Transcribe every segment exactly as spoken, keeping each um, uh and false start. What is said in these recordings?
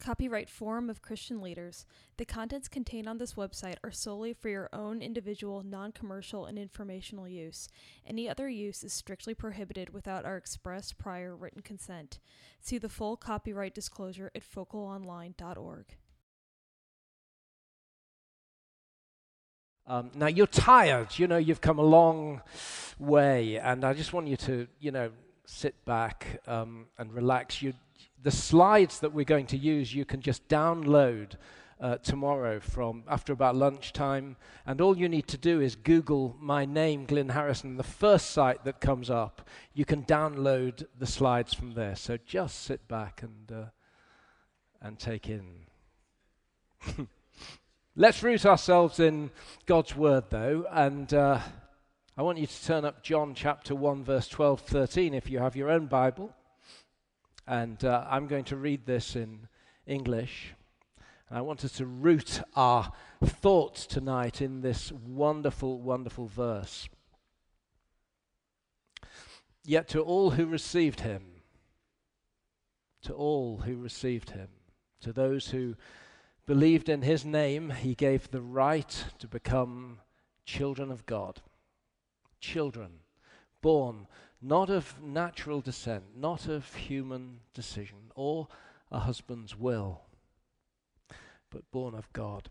Copyright Forum of Christian Leaders. The contents contained on this website are solely for your own individual, non-commercial, and informational use. Any other use is strictly prohibited without our express prior written consent. See the full copyright disclosure at focal online dot org. Um, now, you're tired, you know, you've come a long way, and I just want you to, you know, sit back um, and relax. You, the slides that we're going to use, you can just download uh, tomorrow from after about lunchtime, and all you need to do is Google my name, Glyn Harrison. The first site that comes up, you can download the slides from there. So just sit back and uh, and take in. Let's root ourselves in God's Word, though, and uh, I want you to turn up John chapter one, verse twelve, thirteen, if you have your own Bible. And uh, I'm going to read this in English. And I want us to root our thoughts tonight in this wonderful, wonderful verse. Yet to all who received him, to all who received him, to those who believed in his name, he gave the right to become children of God. Children, born not of natural descent, not of human decision or a husband's will, but born of God.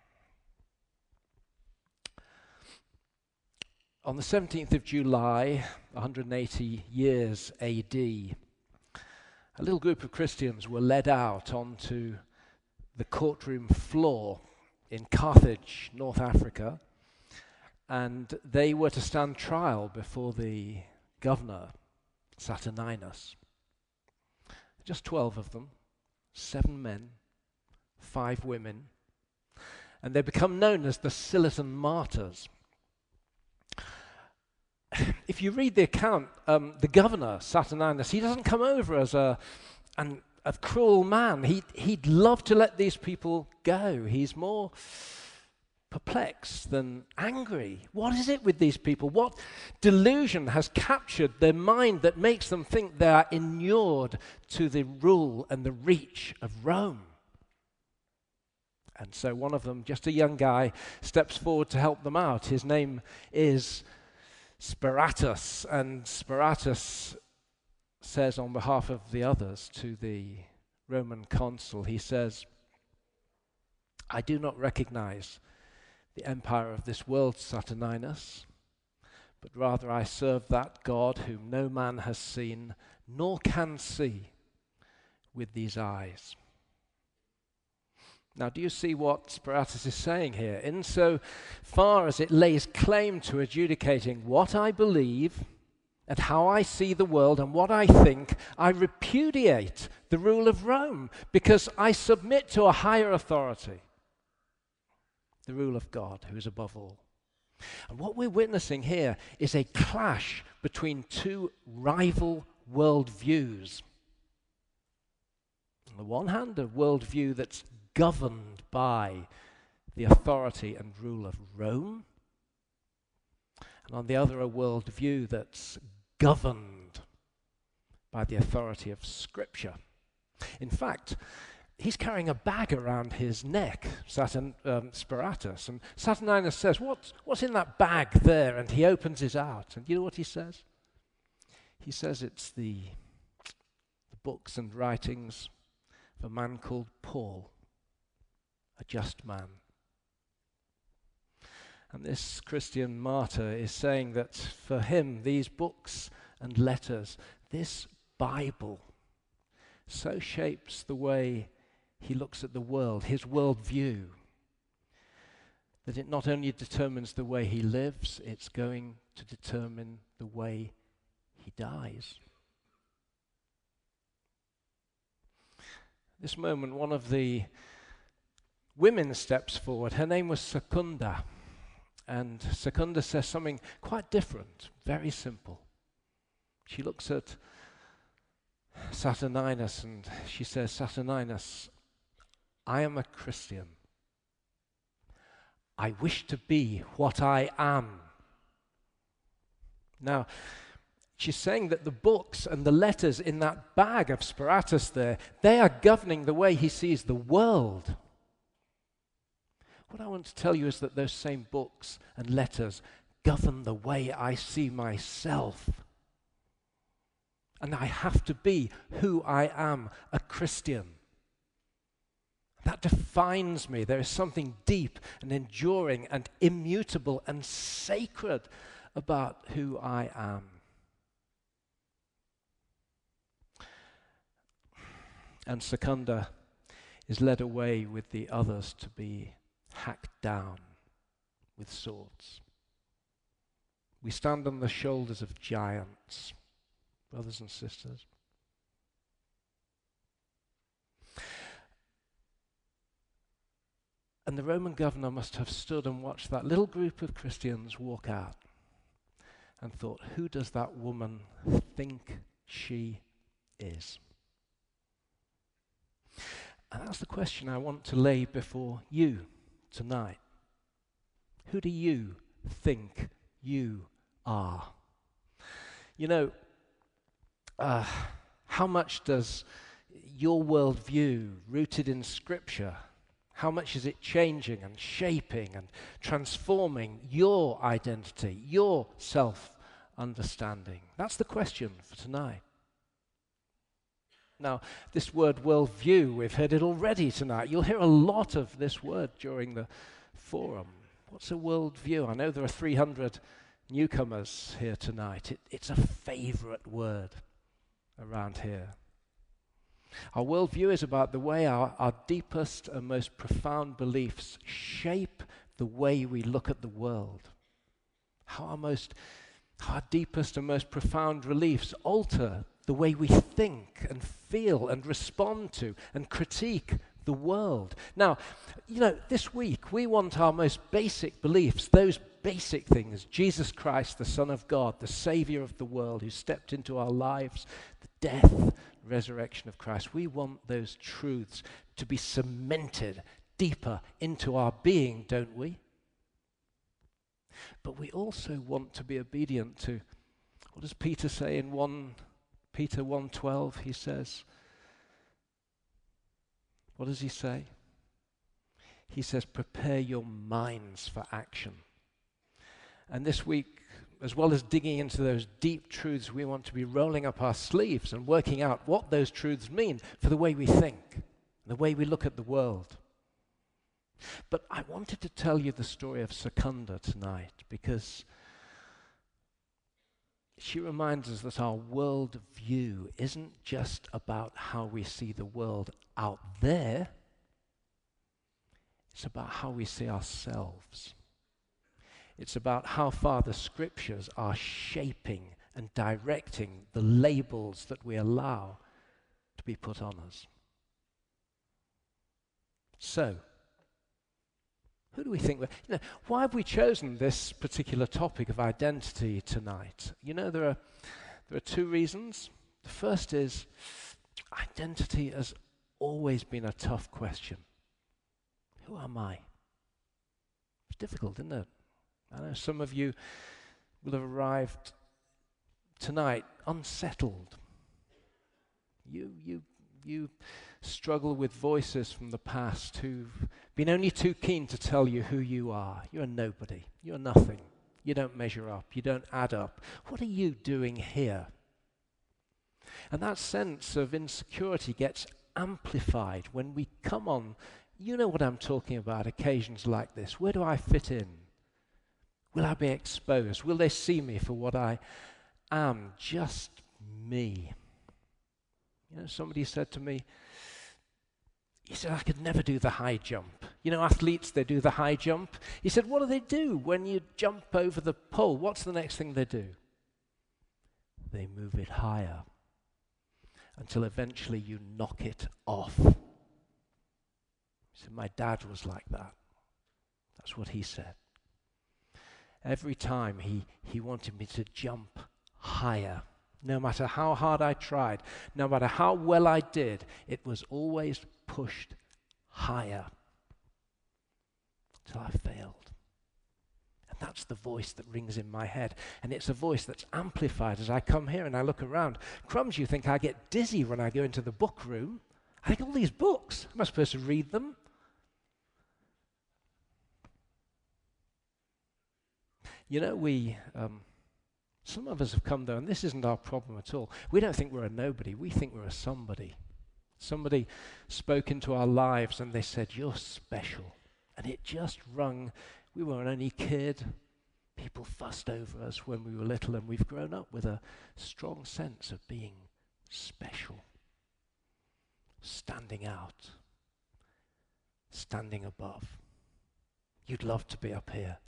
On the seventeenth of July, one hundred eighty years A D, a little group of Christians were led out onto the courtroom floor in Carthage, North Africa, and they were to stand trial before the governor, Saturninus. Just twelve of them, seven men, five women, and they become known as the Cilician Martyrs. If you read the account, um, the governor, Saturninus, he doesn't come over as a an a cruel man. He, he'd love to let these people go. He's more perplexed than angry. What is it with these people? What delusion has captured their mind that makes them think they are inured to the rule and the reach of Rome? And so one of them, just a young guy, steps forward to help them out. His name is Speratus, and Speratus says on behalf of the others to the Roman consul, he says, I do not recognize the empire of this world, Saturninus, but rather I serve that God whom no man has seen nor can see with these eyes. Now, do you see what Speratus is saying here? In so far as it lays claim to adjudicating what I believe and how I see the world and what I think, I repudiate the rule of Rome because I submit to a higher authority, the rule of God, who is above all. And what we're witnessing here is a clash between two rival worldviews. On the one hand, a worldview that's governed by the authority and rule of Rome, and on the other, a worldview that's governed by the authority of Scripture. In fact, he's carrying a bag around his neck, Saturn, um, Speratus, and Saturninus says, what's, what's in that bag there? And he opens it out, and you know what he says? He says it's the, the books and writings of a man called Paul, a just man. And this Christian martyr is saying that for him, these books and letters, this Bible, so shapes the way he looks at the world, his worldview, that it not only determines the way he lives, it's going to determine the way he dies. This moment, one of the women steps forward. Her name was Secunda. And Secunda says something quite different, very simple. She looks at Saturninus and she says, Saturninus, I am a Christian. I wish to be what I am. Now, She's saying that the books and the letters in that bag of Sparatus there, they are governing the way he sees the world. What I want to tell you is that those same books and letters govern the way I see myself. And I have to be who I am, a Christian. That defines me. There is something deep and enduring and immutable and sacred about who I am. And Secunda is led away with the others to be hacked down with swords. We stand on the shoulders of giants, brothers and sisters. And the Roman governor must have stood and watched that little group of Christians walk out and thought, who does that woman think she is? And that's the question I want to lay before you tonight. Who do you think you are? You know, uh, how much does your worldview, rooted in Scripture, how much is it changing and shaping and transforming your identity, your self-understanding? That's the question for tonight. Now, this word worldview, we've heard it already tonight. You'll hear a lot of this word during the forum. What's a worldview? I know there are three hundred newcomers here tonight. It, it's a favorite word around here. Our worldview is about the way our, our deepest and most profound beliefs shape the way we look at the world. How our most, our deepest and most profound beliefs alter the way we think and feel and respond to and critique the world. Now, you know, this week we want our most basic beliefs, those basic things, Jesus Christ, the Son of God, the Savior of the world who stepped into our lives, the death, resurrection of Christ. We want those truths to be cemented deeper into our being, don't we? But we also want to be obedient to, what does Peter say in one Peter one twelve? He says, what does he say? He says, prepare your minds for action. And this week, as well as digging into those deep truths, we want to be rolling up our sleeves and working out what those truths mean for the way we think, the way we look at the world. But I wanted to tell you the story of Secunda tonight because she reminds us that our world view isn't just about how we see the world out there. It's about how we see ourselves. It's about how far the Scriptures are shaping and directing the labels that we allow to be put on us. So, who do we think we're... You know, why have we chosen this particular topic of identity tonight? You know, there are there are two reasons. The first is identity has always been a tough question. Who am I? It's difficult, isn't it? I know some of you will have arrived tonight unsettled. You, you, you struggle with voices from the past who've been only too keen to tell you who you are. You're a nobody. You're nothing. You don't measure up. You don't add up. What are you doing here? And that sense of insecurity gets amplified when we come on, you know what I'm talking about, occasions like this. Where do I fit in? Will I be exposed? Will they see me for what I am? Just me. You know, somebody said to me, he said, I could never do the high jump. You know, athletes, they do the high jump. He said, what do they do when you jump over the pole? What's the next thing they do? They move it higher until eventually you knock it off. He said, my dad was like that. That's what he said. Every time he, he wanted me to jump higher. No matter how hard I tried, no matter how well I did, it was always pushed higher until I failed. And that's the voice that rings in my head. And it's a voice that's amplified as I come here and I look around. Crumbs, you think I get dizzy when I go into the book room? I think all these books, am I supposed to read them? You know, we, um, some of us have come there, and this isn't our problem at all. We don't think we're a nobody. We think we're a somebody. Somebody spoke into our lives and they said, you're special. And it just rung. We weren't any kid. People fussed over us when we were little, and we've grown up with a strong sense of being special, standing out, standing above. You'd love to be up here.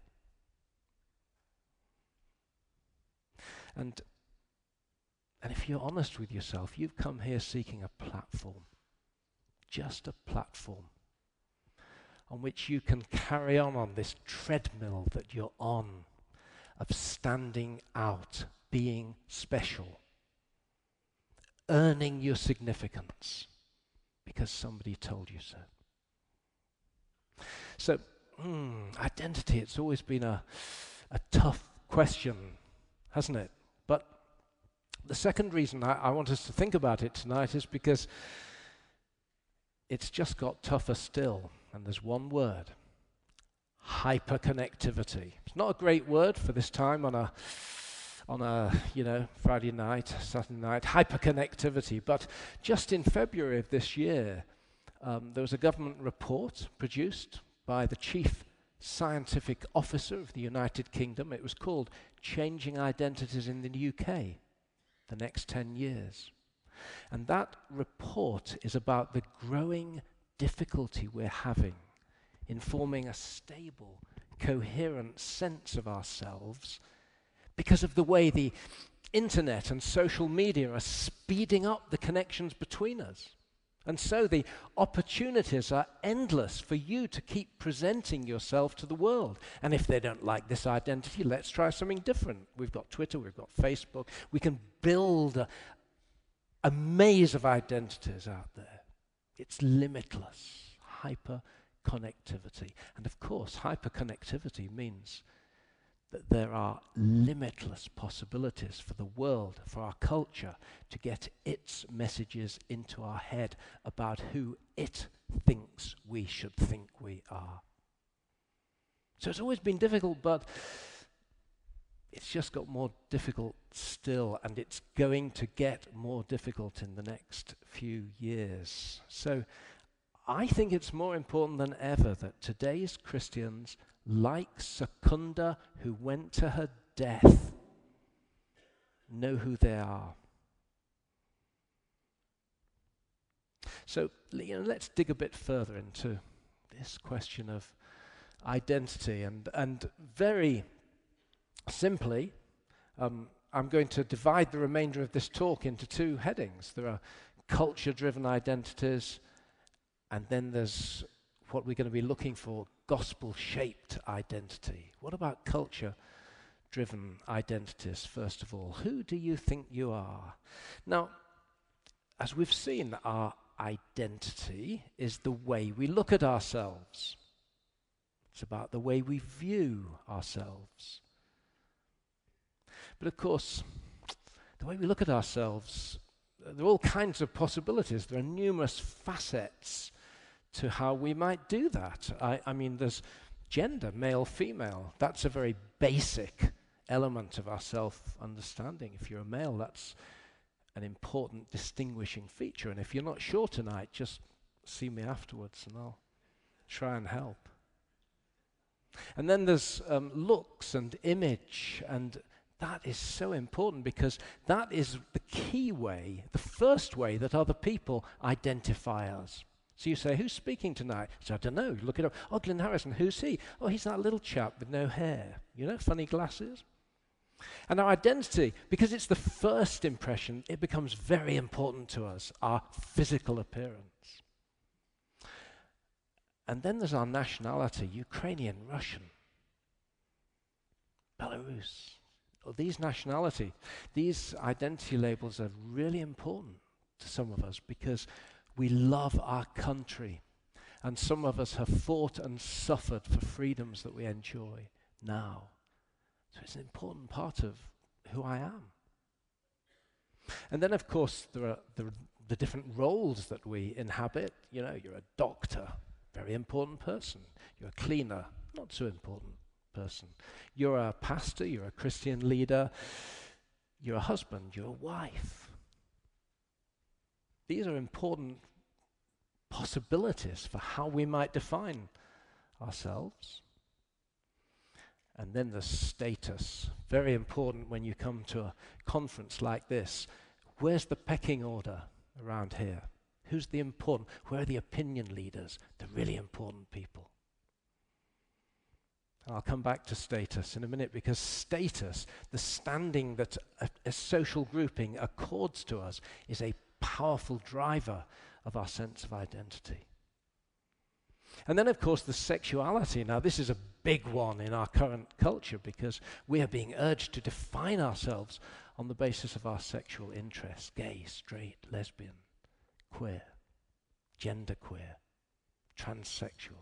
And, and if you're honest with yourself, you've come here seeking a platform, just a platform on which you can carry on on this treadmill that you're on of standing out, being special, earning your significance because somebody told you so. So, mm, identity, it's always been a, a tough question, hasn't it? But the second reason I, I want us to think about it tonight is because it's just got tougher still. And there's one word: hyperconnectivity. It's not a great word for this time on a, on a, you know, Friday night, Saturday night, hyperconnectivity. But just in February of this year, um, there was a government report produced by the Chief Scientific Officer of the United Kingdom. It was called Changing Identities in the U K, the Next ten Years. And that report is about the growing difficulty we're having in forming a stable, coherent sense of ourselves because of the way the internet and social media are speeding up the connections between us. And so the opportunities are endless for you to keep presenting yourself to the world. And if they don't like this identity, let's try something different. We've got Twitter, we've got Facebook. We can build a, a maze of identities out there. It's limitless, hyperconnectivity. And of course, hyperconnectivity means that there are limitless possibilities for the world, for our culture, to get its messages into our head about who it thinks we should think we are. So it's always been difficult, but it's just got more difficult still, and it's going to get more difficult in the next few years. So I think it's more important than ever that today's Christians, like Secunda, who went to her death, know who they are. So, you know, let's dig a bit further into this question of identity, and and very simply, um, I'm going to divide the remainder of this talk into two headings. There are culture-driven identities, and then there's what we're going to be looking for, gospel-shaped identity. What about culture-driven identities, first of all? Who do you think you are? Now, as we've seen, our identity is the way we look at ourselves. It's about the way we view ourselves. But of course, the way we look at ourselves, there are all kinds of possibilities. There are numerous facets to how we might do that. I, I mean, there's gender, male, female. That's a very basic element of our self-understanding. If you're a male, that's an important distinguishing feature. And if you're not sure tonight, just see me afterwards and I'll try and help. And then there's um, looks and image, and that is so important because that is the key way, the first way that other people identify us. So you say, who's speaking tonight? So I don't know. You look it up. Oh, Glenn Harrison, who's he? Oh, he's that little chap with no hair. You know, funny glasses. And our identity, because it's the first impression, it becomes very important to us, our physical appearance. And then there's our nationality, Ukrainian, Russian, Belarus. Well, these nationality, these identity labels are really important to some of us because we love our country. And some of us have fought and suffered for freedoms that we enjoy now. So it's an important part of who I am. And then, of course, there are the, the different roles that we inhabit. You know, you're a doctor, very important person. You're a cleaner, not so important person. You're a pastor, you're a Christian leader, you're a husband, you're a wife. These are important possibilities for how we might define ourselves. And then the status, very important when you come to a conference like this. Where's the pecking order around here? Who's the important? Where are the opinion leaders, the really important people? And I'll come back to status in a minute, because status, the standing that a, a social grouping accords to us, is a powerful driver of our sense of identity. And then, of course, the sexuality. Now, this is a big one in our current culture, because we are being urged to define ourselves on the basis of our sexual interests: gay, straight, lesbian, queer, genderqueer, transsexual.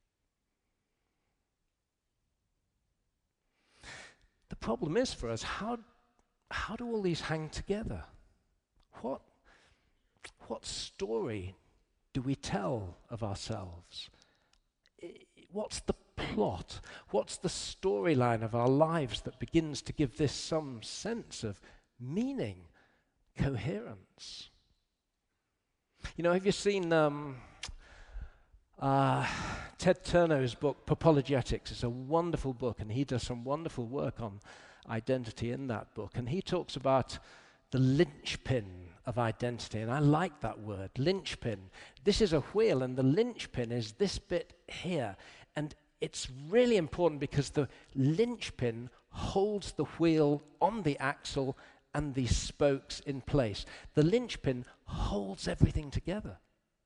The problem is for us, how, how do all these hang together? What, what story do we tell of ourselves? What's the plot? What's the storyline of our lives that begins to give this some sense of meaning, coherence? You know, have you seen um, uh, Ted Turner's book, Apologetics? It's a wonderful book, and he does some wonderful work on identity in that book. And he talks about the linchpin of identity, and I like that word, linchpin. This is a wheel, and the linchpin is this bit here. And it's really important because the linchpin holds the wheel on the axle and the spokes in place. The linchpin holds everything together.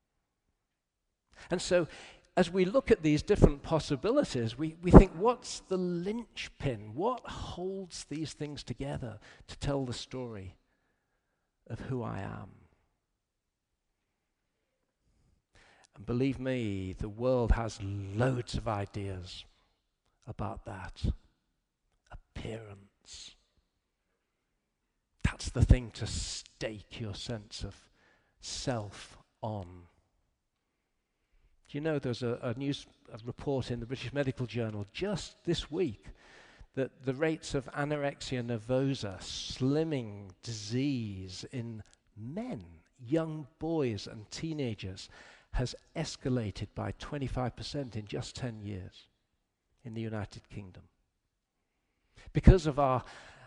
And so, as we look at these different possibilities, we, we think, what's the linchpin? What holds these things together to tell the story of who I am? And believe me, the world has loads of ideas about that. Appearance. That's the thing to stake your sense of self on. Do you know there's a, a news a report in the British Medical Journal just this week that the rates of anorexia nervosa, slimming disease in men, young boys and teenagers, has escalated by twenty-five percent in just ten years in the United Kingdom. Because of our,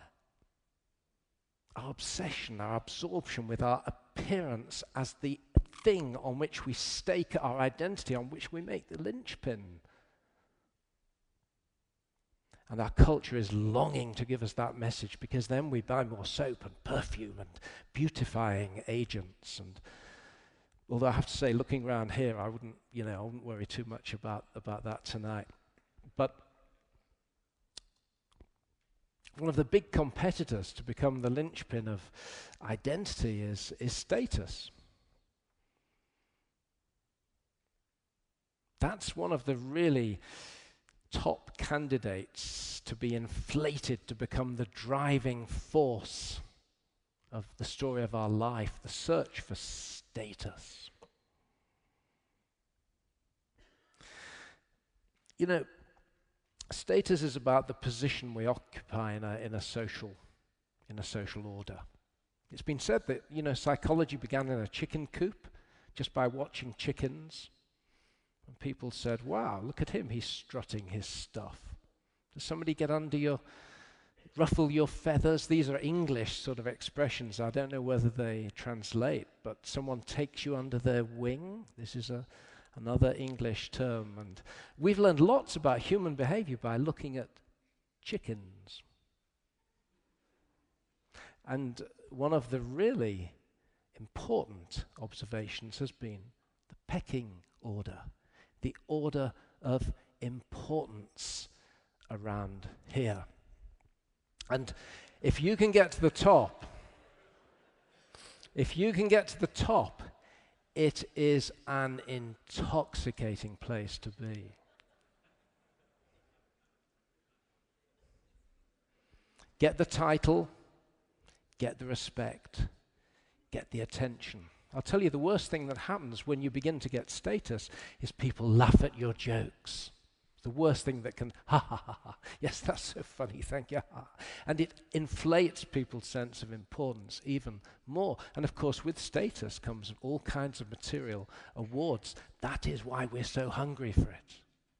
our obsession, our absorption with our appearance as the thing on which we stake our identity, on which we make the linchpin. And our culture is longing to give us that message, because then we buy more soap and perfume and beautifying agents. And although I have to say, looking around here, I wouldn't, you know, I wouldn't worry too much about, about that tonight. But one of the big competitors to become the linchpin of identity is, is status. That's one of the really top candidates to be inflated to become the driving force of the story of our life, the search for status. You know, status is about the position we occupy in a, in a social, in a social order. It's been said that, you know, psychology began in a chicken coop just by watching chickens. And people said, wow, look at him, he's strutting his stuff. Does somebody get under your, ruffle your feathers? These are English sort of expressions. I don't know whether they translate, but someone takes you under their wing. This is a another English term. And we've learned lots about human behavior by looking at chickens. And one of the really important observations has been the pecking order, the order of importance around here. And if you can get to the top, if you can get to the top, it is an intoxicating place to be. Get the title, get the respect, get the attention. I'll tell you, the worst thing that happens when you begin to get status is people laugh at your jokes. The worst thing that can, ha ha ha ha, yes, that's so funny, thank you, ha. And it inflates people's sense of importance even more. And of course, with status comes all kinds of material awards. That is why we're so hungry for it.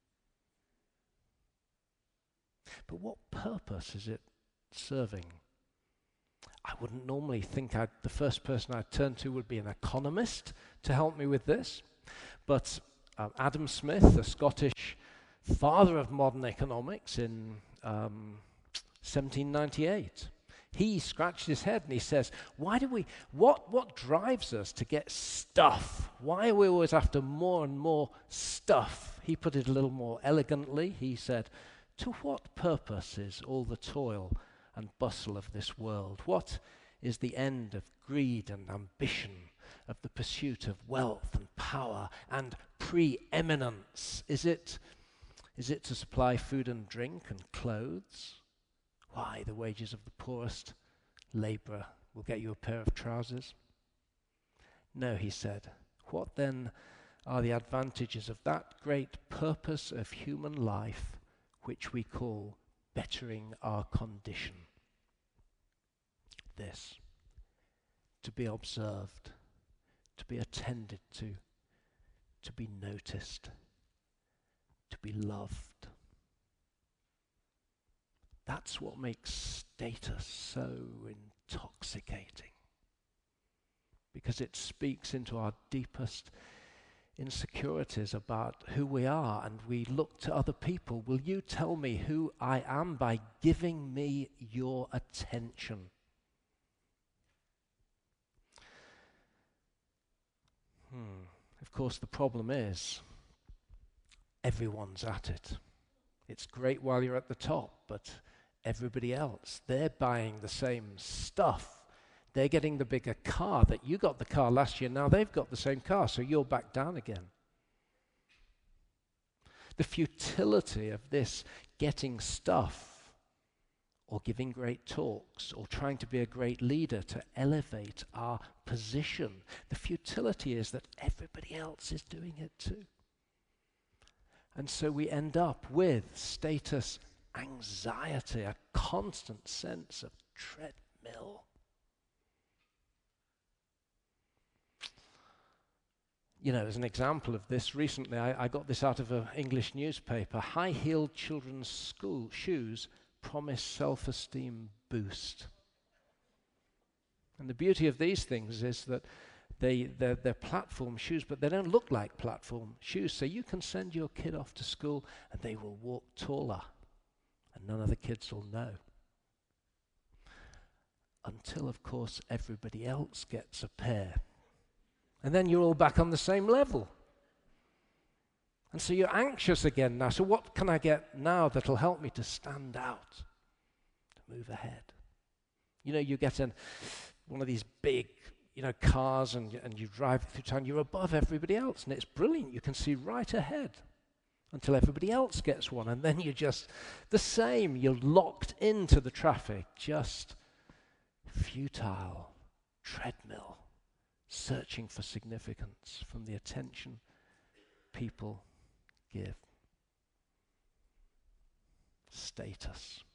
But what purpose is it serving? I wouldn't normally think I'd, the first person I'd turn to would be an economist to help me with this. But um, Adam Smith, a Scottish father of modern economics in um, seventeen ninety-eight, he scratched his head and he says, why do we, what, what drives us to get stuff? Why are we always after more and more stuff? He put it a little more elegantly. He said, to what purpose is all the toil and bustle of this world? What is the end of greed and ambition, of the pursuit of wealth and power and preeminence? Is it, is it to supply food and drink and clothes? Why, the wages of the poorest labourer will get you a pair of trousers. No, he said, what then are the advantages of that great purpose of human life which we call bettering our condition? This, to be observed, to be attended to, to be noticed, to be loved. That's what makes status so intoxicating, because it speaks into our deepest insecurities about who we are, and we look to other people. Will you tell me who I am by giving me your attention? Hmm. Of course, the problem is everyone's at it. It's great while you're at the top, but everybody else, they're buying the same stuff. They're getting the bigger car. That you got the car last year, now they've got the same car, so you're back down again. The futility of this getting stuff, or giving great talks, or trying to be a great leader to elevate our position. The futility is that everybody else is doing it too. And so we end up with status anxiety, a constant sense of treadmill. You know, as an example of this, recently I, I got this out of an English newspaper. High-heeled children's school shoes promise self-esteem boost. And the beauty of these things is that they, they're, they're platform shoes, but they don't look like platform shoes. So you can send your kid off to school and they will walk taller, and none of the kids will know. Until, of course, everybody else gets a pair. And then you're all back on the same level. And so you're anxious again now. So what can I get now that'll help me to stand out, to move ahead? You know, you get in one of these big, you know, cars and, and you drive through town. You're above everybody else, and it's brilliant. You can see right ahead until everybody else gets one. And then you're just the same. You're locked into the traffic, just futile treadmill, searching for significance from the attention people give. Status.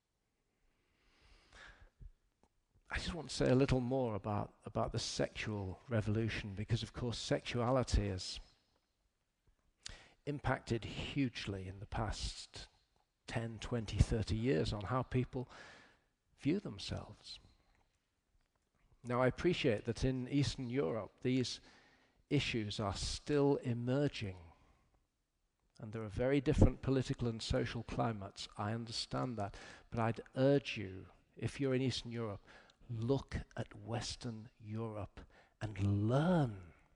I just want to say a little more about, about the sexual revolution, because of course sexuality has impacted hugely in the past ten, twenty, thirty years on how people view themselves. Now, I appreciate that in Eastern Europe these issues are still emerging, and there are very different political and social climates. I understand that, but I'd urge you, if you're in Eastern Europe, look at Western Europe and learn.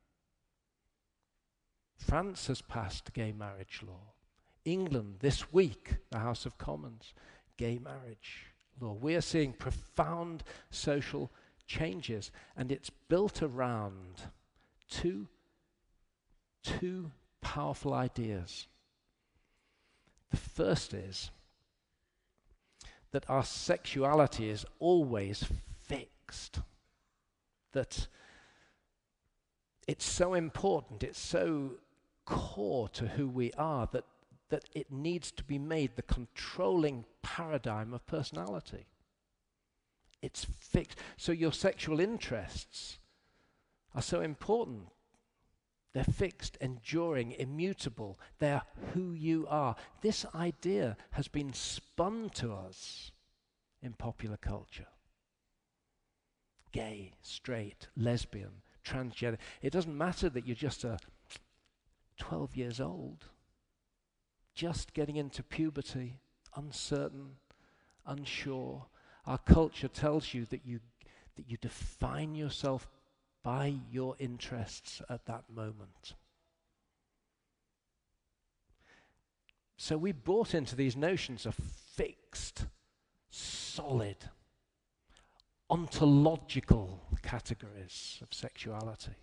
France has passed gay marriage law. England, this week, the House of Commons, gay marriage law. We are seeing profound social changes, and it's built around two, two powerful ideas. The first is that our sexuality is always fixed, that it's so important, it's so core to who we are, that, that it needs to be made the controlling paradigm of personality. It's fixed. So your sexual interests are so important. They're fixed, enduring, immutable. They're who you are. This idea has been spun to us in popular culture. Gay, straight, lesbian, transgender. It doesn't matter that you're just a twelve years old, just getting into puberty, uncertain, unsure. Our culture tells you that you that you define yourself by your interests at that moment. So we bought into these notions of fixed, solid, ontological categories of sexuality.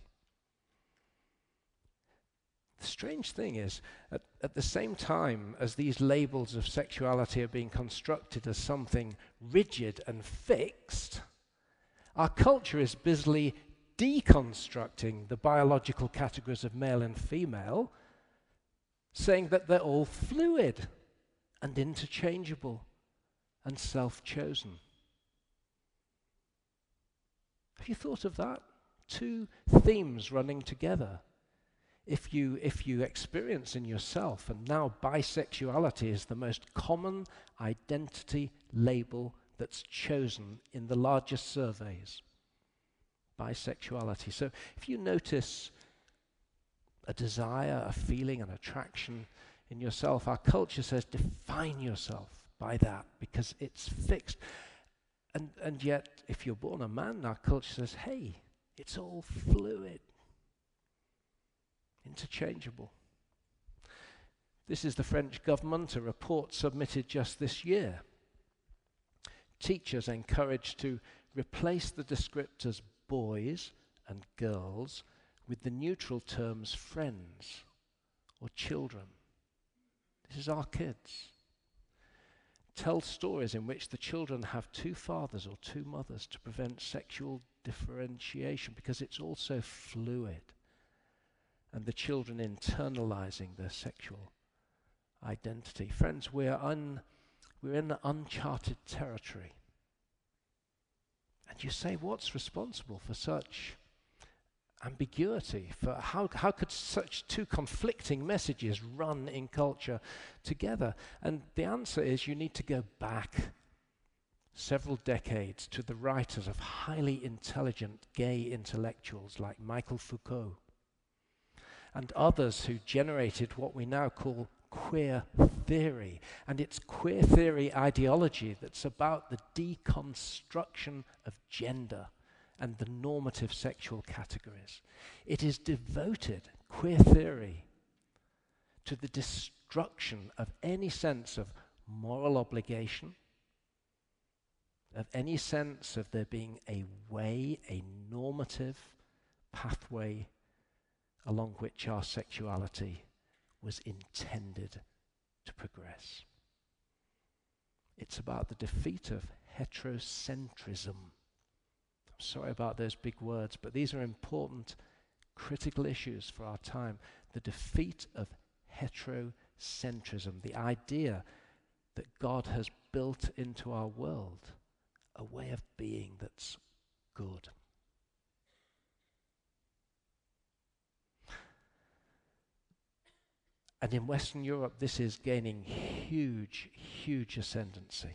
The strange thing is, at, at the same time as these labels of sexuality are being constructed as something rigid and fixed, our culture is busily deconstructing the biological categories of male and female, saying that they're all fluid and interchangeable and self-chosen. Have you thought of that? Two themes running together. If you, if you experience in yourself, and now bisexuality is the most common identity label that's chosen in the largest surveys. Bisexuality. So if you notice a desire, a feeling, an attraction in yourself, our culture says define yourself by that because it's fixed. And, and yet, if you're born a man, our culture says, hey, it's all fluid. Interchangeable. This is the French government, a report submitted just this year. Teachers encouraged to replace the descriptors boys and girls with the neutral terms friends or children. This is our kids. Tell stories in which the children have two fathers or two mothers to prevent sexual differentiation because it's also fluid. And the children internalizing their sexual identity. Friends, we're, un, we're in uncharted territory. And you say, what's responsible for such ambiguity? For how, how could such two conflicting messages run in culture together? And the answer is you need to go back several decades to the writers of highly intelligent gay intellectuals like Michael Foucault, and others who generated what we now call queer theory. And it's queer theory ideology that's about the deconstruction of gender and the normative sexual categories. It is devoted, queer theory, to the destruction of any sense of moral obligation, of any sense of there being a way, a normative pathway along which our sexuality was intended to progress. It's about the defeat of heterocentrism. I'm sorry about those big words, but these are important, critical issues for our time. The defeat of heterocentrism, the idea that God has built into our world a way of being that's good. And in Western Europe, this is gaining huge, huge ascendancy.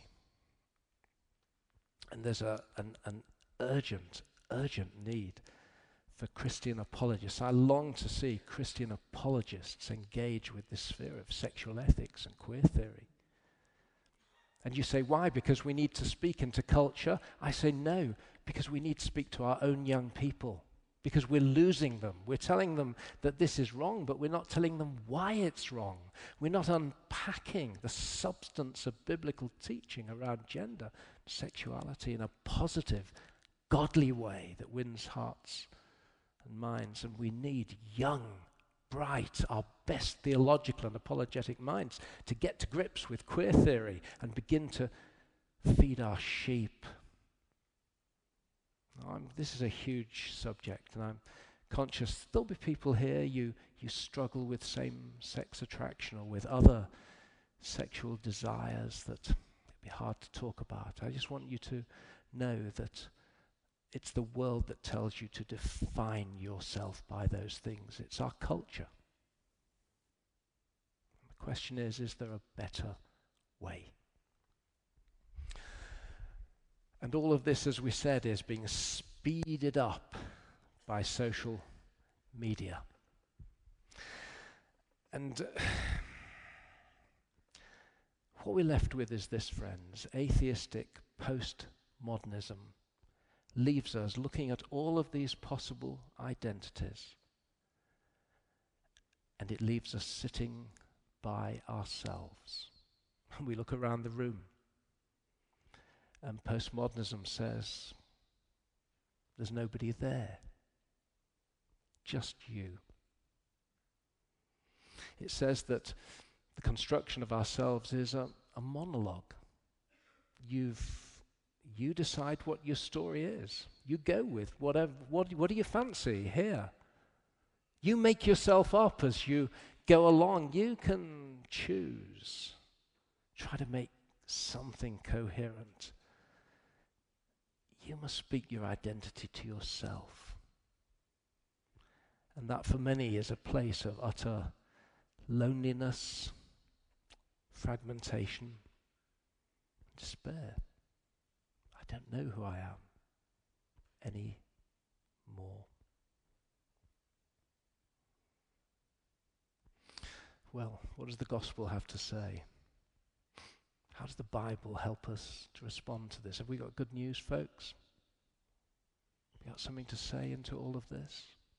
And there's a, an, an urgent, urgent need for Christian apologists. I long to see Christian apologists engage with this sphere of sexual ethics and queer theory. And you say, why? Because we need to speak into culture? I say, no, because we need to speak to our own young people. Because we're losing them. We're telling them that this is wrong, but we're not telling them why it's wrong. We're not unpacking the substance of biblical teaching around gender, sexuality in a positive, godly way that wins hearts and minds. And we need young, bright, our best theological and apologetic minds to get to grips with queer theory and begin to feed our sheep. I'm, this is a huge subject, and I'm conscious there'll be people here, you, you struggle with same-sex attraction or with other sexual desires that it'd be hard to talk about. I just want you to know that it's the world that tells you to define yourself by those things. It's our culture. The question is, is there a better way? And all of this, as we said, is being speeded up by social media. And uh, what we're left with is this, friends. Atheistic postmodernism leaves us looking at all of these possible identities, and it leaves us sitting by ourselves. And we look around the room, and postmodernism says, there's nobody there, just you. It says that the construction of ourselves is a, a monologue. You've You decide what your story is. You go with whatever. What, what do you fancy here? You make yourself up as you go along. You can choose. Try to make something coherent. You must speak your identity to yourself. And that for many is a place of utter loneliness, fragmentation, despair. I don't know who I am any more. Well, what does the gospel have to say? How does the Bible help us to respond to this? Have we got good news, folks? Have we got something to say into all of this?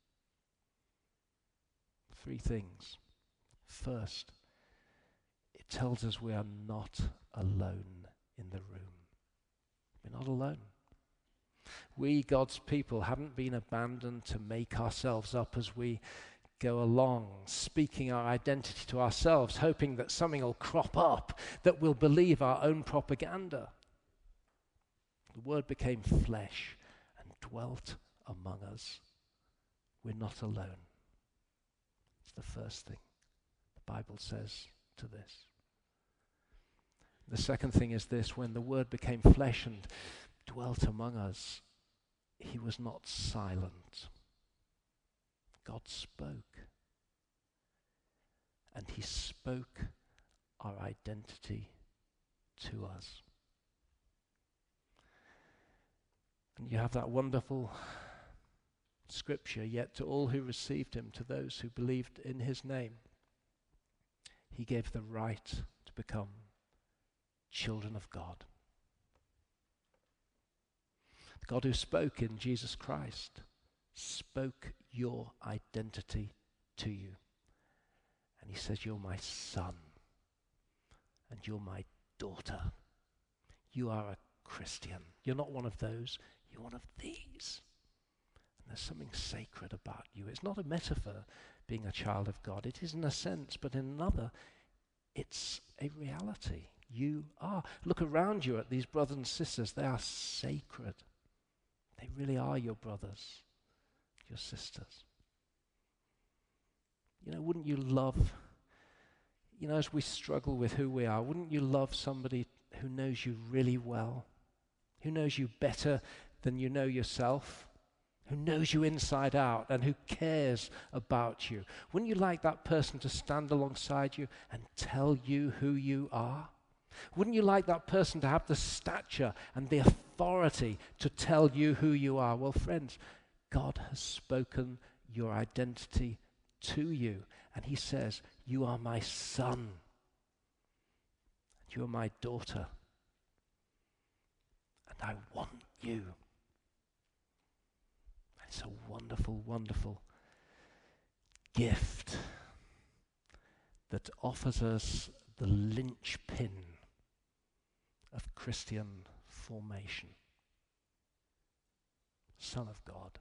Three things. First, it tells us we are not alone in the room. We're not alone. We, God's people, haven't been abandoned to make ourselves up as we go along, speaking our identity to ourselves, hoping that something will crop up, that we'll believe our own propaganda. The Word became flesh and dwelt among us. We're not alone. It's the first thing the Bible says to this. The second thing is this: when the Word became flesh and dwelt among us, he was not silent. God spoke. And he spoke our identity to us. And you have that wonderful scripture, yet to all who received him, to those who believed in his name, he gave the right to become children of God. The God who spoke in Jesus Christ spoke your identity to you. And he says, you're my son and you're my daughter. You are a Christian. You're not one of those, you're one of these. And there's something sacred about you. It's not a metaphor, being a child of God. It is in a sense, but in another, it's a reality. You are. Look around you at these brothers and sisters. They are sacred. They really are your brothers, your sisters. You know, wouldn't you love, you know, as we struggle with who we are, wouldn't you love somebody who knows you really well, who knows you better than you know yourself, who knows you inside out and who cares about you? Wouldn't you like that person to stand alongside you and tell you who you are? Wouldn't you like that person to have the stature and the authority to tell you who you are? Well, friends, God has spoken your identity to you, and he says, you are my son, and you are my daughter, and I want you. It's a wonderful, wonderful gift that offers us the linchpin of Christian formation. Son of God.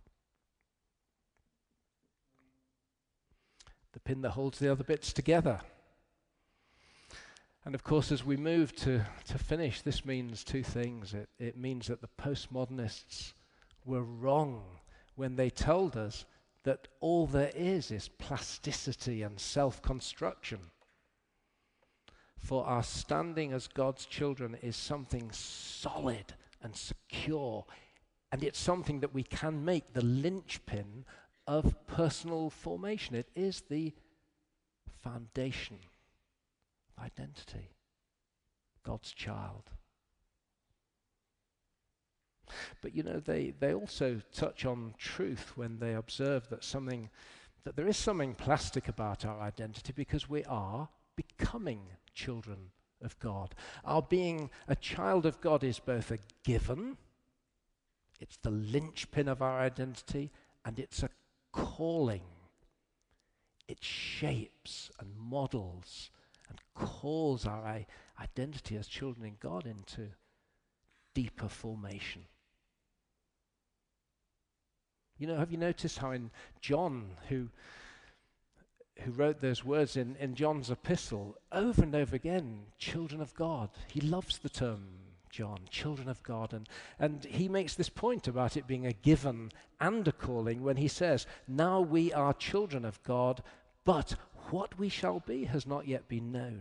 The pin that holds the other bits together. And of course, as we move to, to finish, this means two things. It, it means that the postmodernists were wrong when they told us that all there is is plasticity and self-construction. For our standing as God's children is something solid and secure, and it's something that we can make the linchpin of personal formation. It is the foundation of identity, God's child. But you know, they, they also touch on truth when they observe that something, that there is something plastic about our identity, because we are becoming children of God. Our being a child of God is both a given, it's the linchpin of our identity, and it's a calling. It shapes and models and calls our I- identity as children in God into deeper formation. You know, have you noticed how in John, who who wrote those words in, in John's epistle, over and over again, children of God. He loves the term, John, children of God. And, and he makes this point about it being a given and a calling when he says, now we are children of God, but what we shall be has not yet been known.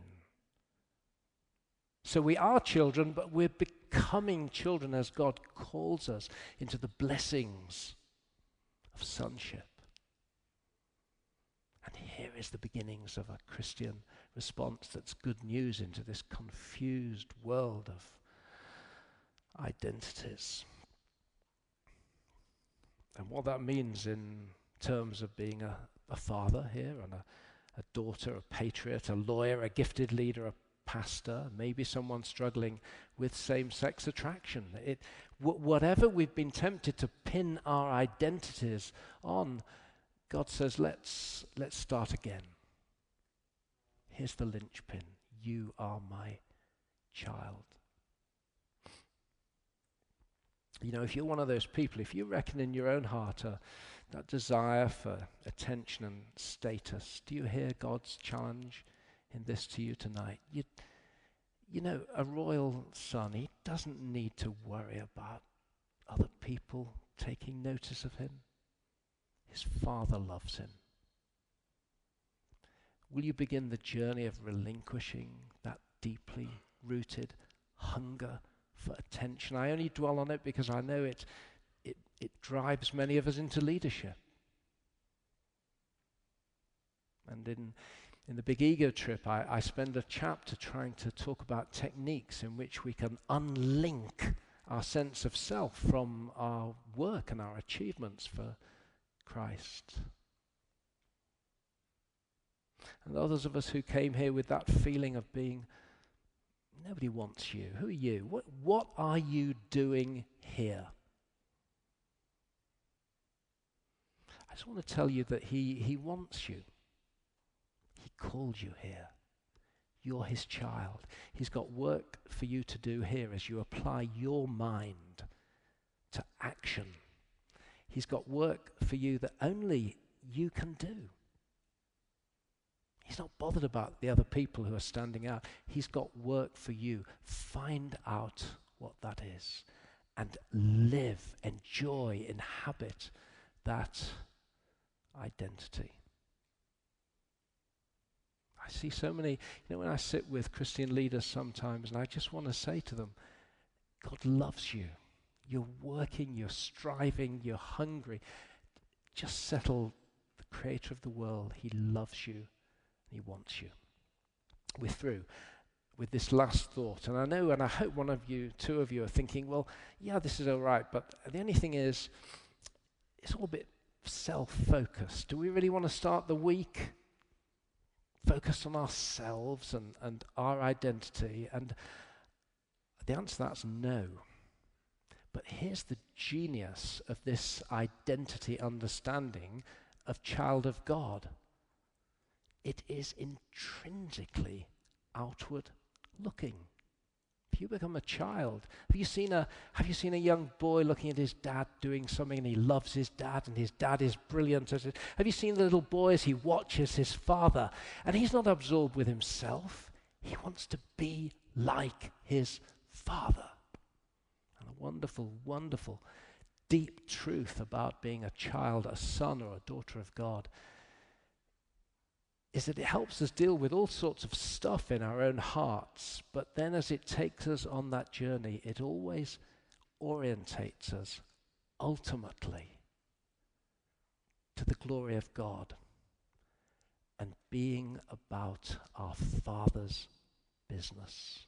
So we are children, but we're becoming children as God calls us into the blessings of sonship. And here is the beginnings of a Christian response that's good news into this confused world of identities. And what that means in terms of being a, a father here, and a, a daughter, a patriot, a lawyer, a gifted leader, a pastor, maybe someone struggling with same-sex attraction. It, w- whatever we've been tempted to pin our identities on, God says, let's let's start again. Here's the linchpin. You are my child. You know, if you're one of those people, if you reckon in your own heart uh, that desire for attention and status, do you hear God's challenge in this to you tonight? You, you know, a royal son, he doesn't need to worry about other people taking notice of him. His Father loves him. Will you begin the journey of relinquishing that deeply rooted hunger for attention? I only dwell on it because I know it, it, it drives many of us into leadership. And in, in the Big Ego Trip, I, I spend a chapter trying to talk about techniques in which we can unlink our sense of self from our work and our achievements for Christ. And others of us who came here with that feeling of being, nobody wants you. Who are you? What, what are you doing here? I just want to tell you that he, he wants you. He called you here. You're his child. He's got work for you to do here as you apply your mind to action. He's got work for you that only you can do. He's not bothered about the other people who are standing out. He's got work for you. Find out what that is and live, enjoy, inhabit that identity. I see so many, you know, when I sit with Christian leaders sometimes, and I just want to say to them, God loves you. You're working, you're striving, you're hungry. Just settle the creator of the world. He loves you. He wants you. We're through with this last thought. And I know, and I hope one of you, two of you are thinking, well, yeah, this is all right, but the only thing is, it's all a bit self-focused. Do we really want to start the week focused on ourselves and, and our identity? And the answer to that's no. But here's the genius of this identity understanding of child of God. It is intrinsically outward looking. If you become a child, have you seen a have you seen a young boy looking at his dad doing something and he loves his dad and his dad is brilliant at it? Have you seen the little boy as he watches his father and he's not absorbed with himself? He wants to be like his Father. And a wonderful, wonderful, deep truth about being a child, a son or a daughter of God is that it helps us deal with all sorts of stuff in our own hearts, but then as it takes us on that journey, it always orientates us ultimately to the glory of God and being about our Father's business.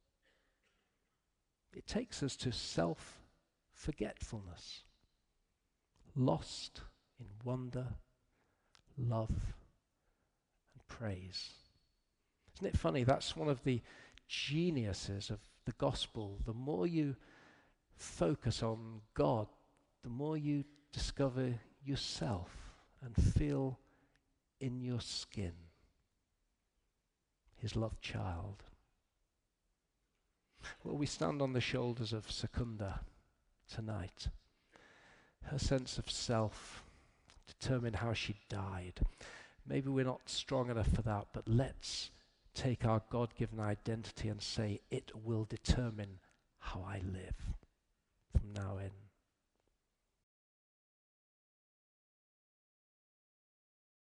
It takes us to self-forgetfulness, lost in wonder, love, and praise. Isn't it funny? That's one of the geniuses of the gospel. The more you focus on God, the more you discover yourself and feel in your skin his loved child. Well, we stand on the shoulders of Secunda tonight. Her sense of self determined how she died. Maybe we're not strong enough for that, but let's take our God-given identity and say, it will determine how I live.